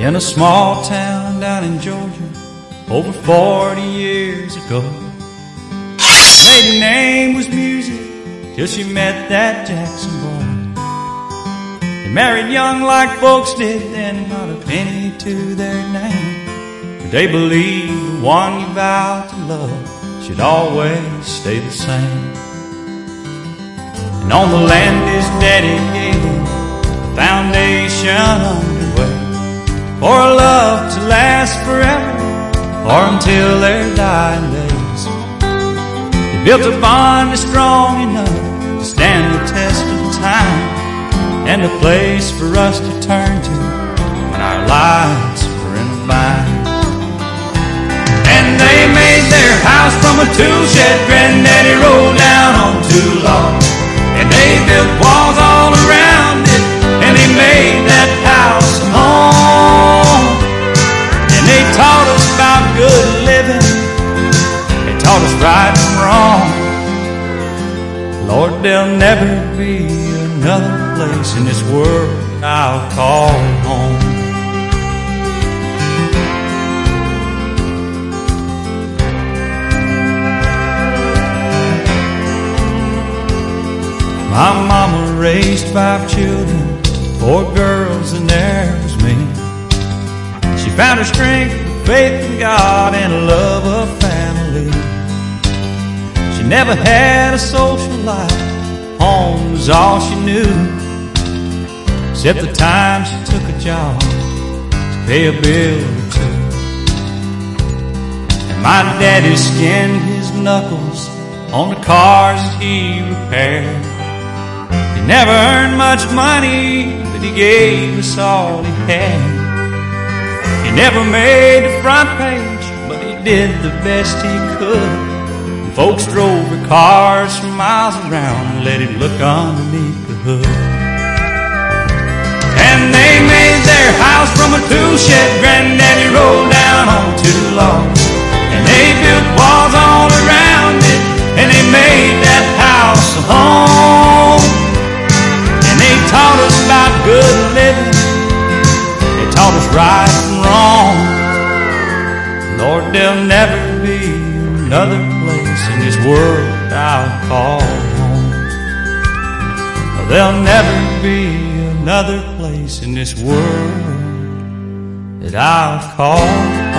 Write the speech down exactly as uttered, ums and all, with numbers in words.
in a small town down in Georgia over forty years ago. Her maiden name was Music till she met that Jackson boy. They married young like folks did then, not a penny to their name. But they believed the one you vowed to love should always stay the same. And on the land his daddy gave him, a foundation underway for a love to last forever or until their dying days. They built a bond that's strong enough to stand the test of time, and a place for us to turn to when our lives were in a bind. And they made their house from a tool shed Granddaddy rolled down on two logs. And they built walls all around it, and they made that house a home. And they taught us about good living, they taught us right and wrong. Lord, there'll never be another place in this world I'll call home. My mama raised five children, four girls and there was me. She found her strength, faith in God, and a love of family. She never had a social life, home was all she knew, except the time she took a job to pay a bill or two. And my daddy skinned his knuckles on the cars that he repaired. He never earned much money, but he gave us all he had. He never made the front page, but he did the best he could. And folks drove their cars for miles around and let him look underneath the hood. And they made their house from a tool shed Granddaddy rolled down on two logs. And they built walls all around it, and they made that house a home. They taught us about good living, they taught us right and wrong. Lord, there'll never be another place in this world I'll call home. There'll never be another place in this world that I'll call home.